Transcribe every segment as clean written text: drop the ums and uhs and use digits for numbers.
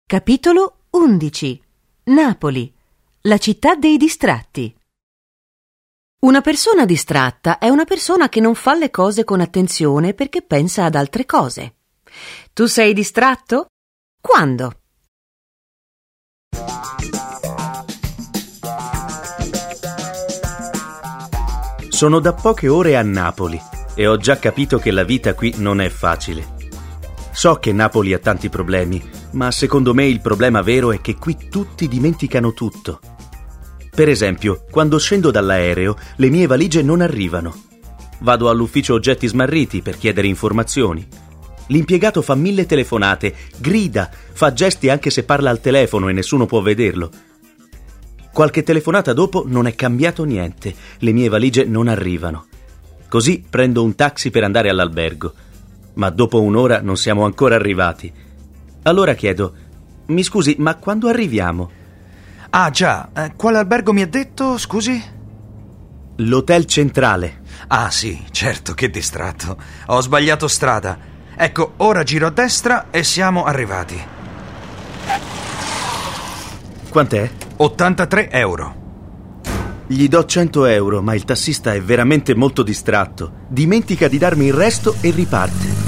Capitolo 11. Napoli, la città dei distratti. Una persona distratta è una persona che non fa le cose con attenzione perché pensa ad altre cose. Tu sei distratto? Quando? Sono da poche ore a Napoli e ho già capito che la vita qui non è facile. So che Napoli ha tanti problemi, ma secondo me il problema vero è che qui tutti dimenticano tutto. Per esempio, quando scendo dall'aereo, le mie valigie non arrivano. Vado all'ufficio oggetti smarriti per chiedere informazioni. L'impiegato fa 1000 telefonate, grida, fa gesti anche se parla al telefono e nessuno può vederlo. Qualche telefonata dopo non è cambiato niente, le mie valigie non arrivano. Così prendo un taxi per andare all'albergo. Ma dopo un'ora non siamo ancora arrivati. Allora chiedo, mi scusi, ma quando arriviamo? Ah già, quale albergo mi ha detto, scusi? L'Hotel Centrale. Ah sì, certo, che distratto. Ho sbagliato strada. Ecco, ora giro a destra e siamo arrivati. Quant'è? 83 euro. Gli do 100 euro, ma il tassista è veramente molto distratto. Dimentica di darmi il resto e riparte.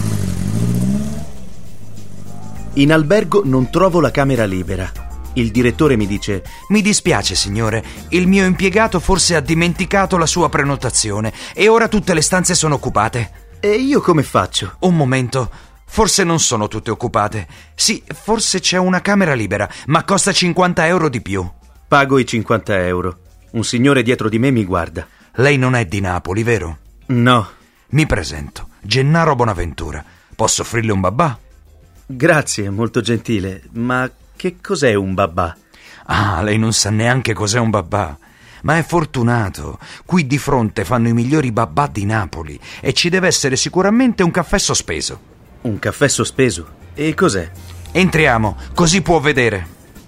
In albergo non trovo la camera libera. Il direttore mi dice: Mi dispiace, signore, il mio impiegato forse ha dimenticato la sua prenotazione e ora tutte le stanze sono occupate. E io come faccio? Un momento, forse non sono tutte occupate. Sì, forse c'è una camera libera, ma costa 50 euro di più. Pago i 50 euro. Un signore dietro di me mi guarda. Lei non è di Napoli, vero? No. Mi presento, Gennaro Bonaventura. Posso offrirle un babà? Grazie, molto gentile, ma che cos'è un babà? Ah, lei non sa neanche cos'è un babà. Ma è fortunato. Qui di fronte fanno i migliori babà di Napoli e ci deve essere sicuramente un caffè sospeso. Un caffè sospeso? E cos'è? Entriamo, così può vedere.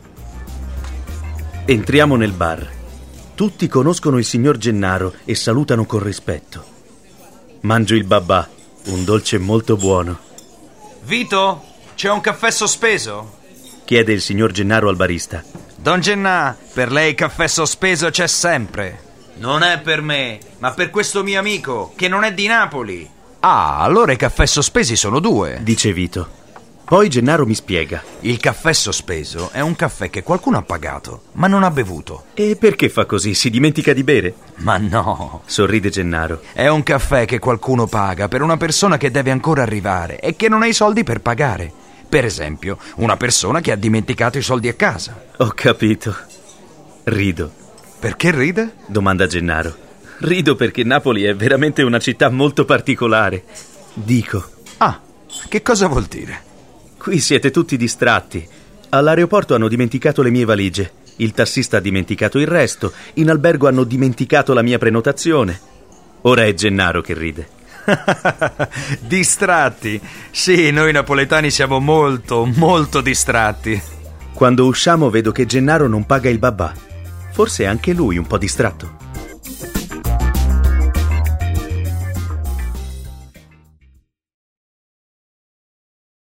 Entriamo nel bar. Tutti conoscono il signor Gennaro e salutano con rispetto. Mangio il babà, un dolce molto buono. Vito, c'è un caffè sospeso? Chiede il signor Gennaro al barista. Don Gennà, per lei il caffè sospeso c'è sempre. Non è per me, ma per questo mio amico, che non è di Napoli. Ah, allora i caffè sospesi sono 2, dice Vito. Poi Gennaro mi spiega. Il caffè sospeso è un caffè che qualcuno ha pagato, ma non ha bevuto. E perché fa così? Si dimentica di bere? Ma no, sorride Gennaro. È un caffè che qualcuno paga per una persona che deve ancora arrivare e che non ha i soldi per pagare. Per esempio, una persona che ha dimenticato i soldi a casa. Ho capito. Rido. Perché ride? Domanda Gennaro. Rido perché Napoli è veramente una città molto particolare. Dico. Ah, che cosa vuol dire? Qui siete tutti distratti. All'aeroporto hanno dimenticato le mie valigie. Il tassista ha dimenticato il resto. In albergo hanno dimenticato la mia prenotazione. Ora è Gennaro che ride. Distratti. Sì, noi napoletani siamo molto, molto distratti. Quando usciamo vedo che Gennaro non paga il babà. Forse è anche lui un po' distratto.